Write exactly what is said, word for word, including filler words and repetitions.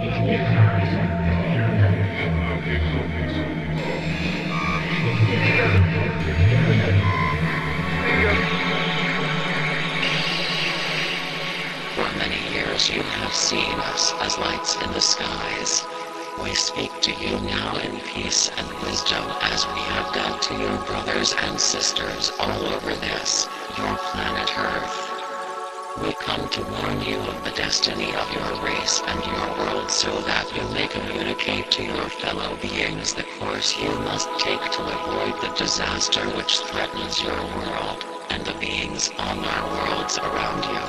For many years you have seen us as lights in the skies. We speak to you now in peace and wisdom as we have done to your brothers and sisters all over this, your planet Earth. We come to warn you of the destiny of your race and your world so that you may communicate to your fellow beings the course you must take to avoid the disaster which threatens your world, and the beings on our worlds around you.